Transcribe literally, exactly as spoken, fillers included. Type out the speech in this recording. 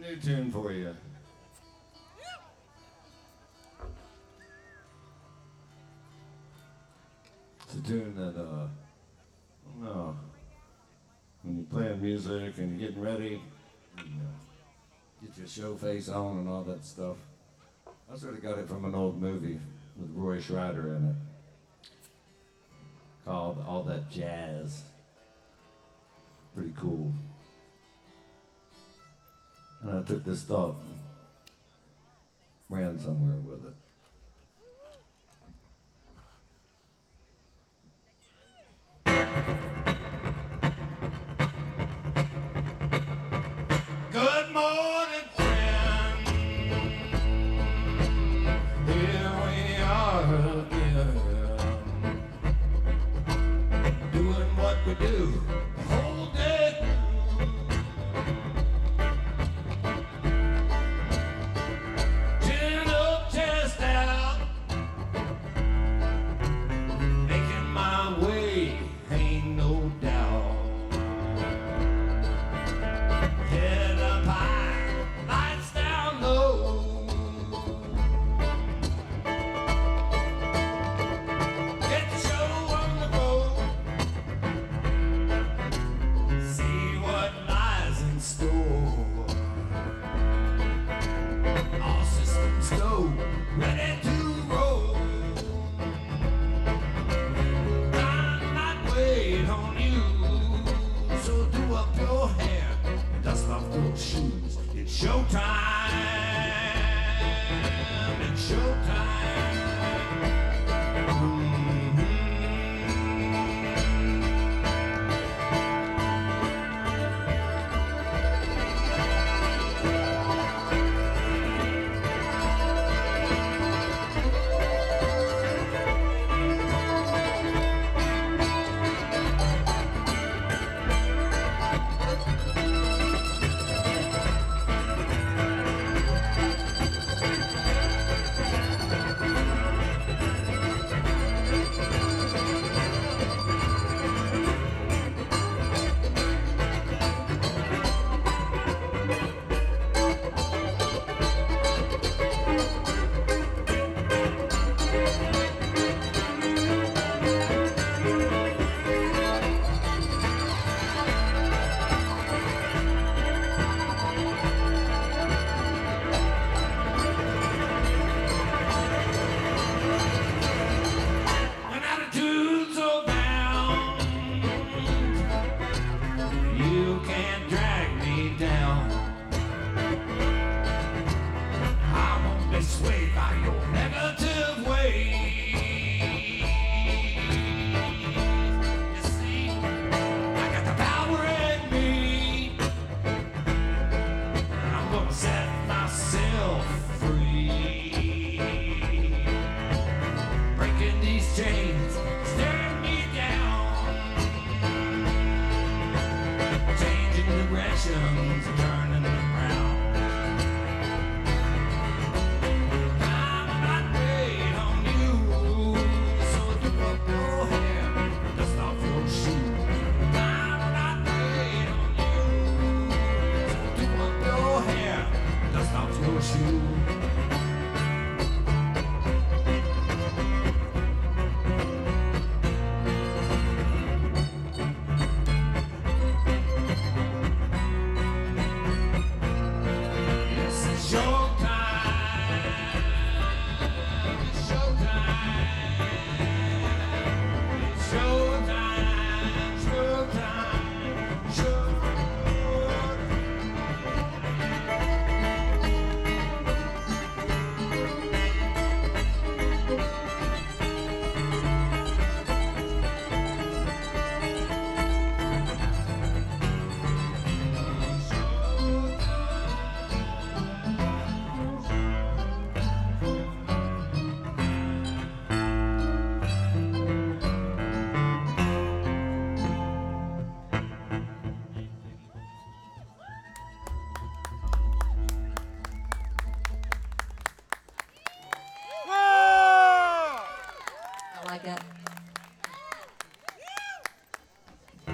new tune for you. It's a tune that, uh, I don't know, when you're playing music and you're getting ready, you know, get your show face on and all that stuff. I sort of got it from an old movie with Roy Schreider in it called All That Jazz. Pretty cool. And I took this thought and ran somewhere with it. Good morning, friend. Here we are again, doing what we do. Hold it. Chin up, chest out, making my way, ain't no doubt. Head up high, lights down low. Get the show on the road. See what lies in store. All systems go, ready to roll. Time might wait on you, so do up your hair and dust off those shoes. It's showtime. It's showtime. Mhm. When attitudes are down, you can't drag me down. I won't be swayed by your negative ways. You see, I got the power in me, and I'm gonna set myself free. Breaking these chains, staring me down, changing directions, turning